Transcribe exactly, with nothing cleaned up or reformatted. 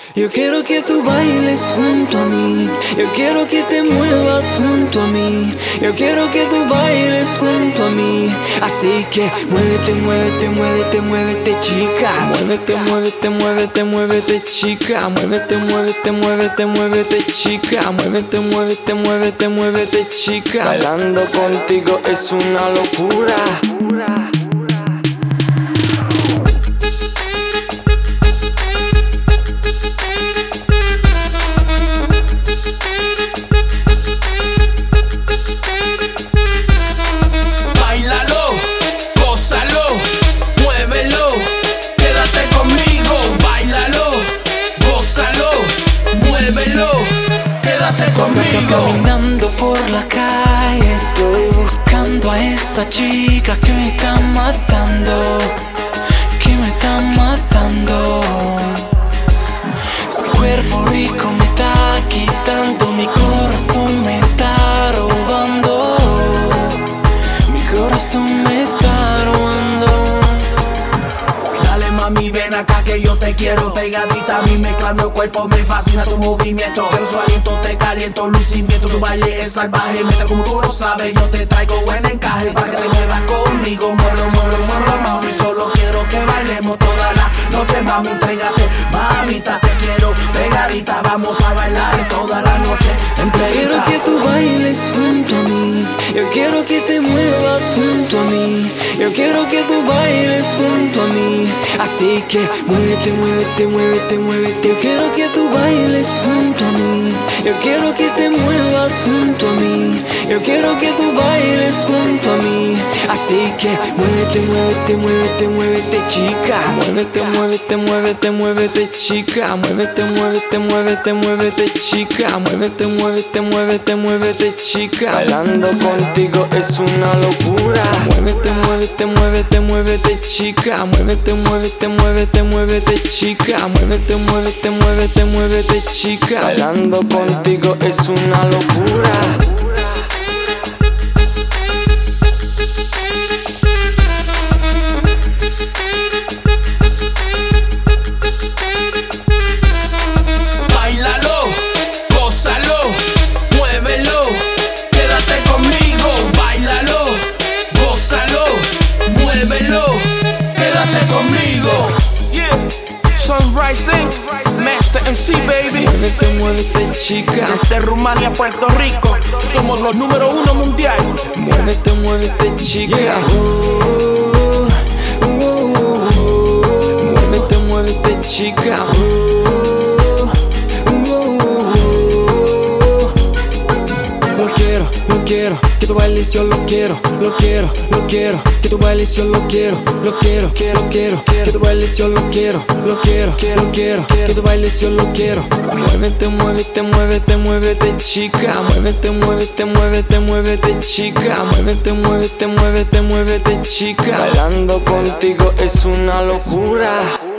Yo quiero que tú bailes junto a mí, yo quiero que te muevas junto a mí, yo quiero que tú bailes junto a mí. Así que muévete, muévete, muévete, muévete, chica. Muévete, muévete, muévete, muévete, chica. Muévete, muévete, muévete, muévete, chica. Muévete, muévete, muévete, muévete, chica. Bailando contigo es una locura. Caminando por la calle, estoy buscando a esa chica que me está matando, que me está matando. Su cuerpo rico me está quitando, mi corazón me está robando, mi corazón me está robando. Dale mami, ven acá que yo te quiero pegadita a mí, mezclando el cuerpo, me fascina tu movimiento. Pero su aliento te caliento, lucimiento, su baile es salvaje. Mientras como tú lo sabes, yo te traigo buen encaje para que te muevas conmigo. Muévelo, muévelo, muévelo, mami, solo quiero que bailemos toda la noche, mami, entrégate. Mamita, te quiero pegadita, vamos a bailar toda la noche. Yo quiero que tú bailes junto a mí, yo quiero que te muevas junto a mí, yo quiero que tú bailes junto a mí. Así que muévete, muévete, muévete, muévete. Yo quiero que tú bailes junto a mí, yo quiero que te muevas junto a mí, yo quiero que tú bailes junto a mí. Así que muévete, muévete, muévete, muévete, chica. Muévete, muévete, muévete, muévete, chica. Muévete, muévete, muévete, muévete, chica. Muévete, muévete, muévete, muévete, chica. Bailando contigo es una locura. Muévete, muévete, muévete, muévete, chica. Muévete, muévete, muévete, muévete, chica. Muévete, muévete, muévete, muévete, chica. Bailando contigo es una locura. Sunrising, Master M C, baby. Muévete, muévete, chica. Desde Rumania, Puerto Rico, somos los número uno mundial. Muévete, muévete, chica. Yeah. Oh, oh, oh, oh. Muévete, muévete, chica. Oh, oh, oh, oh. Lo quiero, lo quiero, que tú bailes, yo lo quiero, lo quiero, lo quiero, que tú bailes, yo lo quiero, lo quiero, quiero, quiero, que tú bailes, yo lo quiero, lo quiero, quiero, quiero, que tú bailes, yo lo quiero. Muévete, muévete, muévete, muévete, chica. Muévete, muévete, muévete, muévete, chica. Muévete, muévete, muévete, muévete, chica. Bailando contigo es una locura.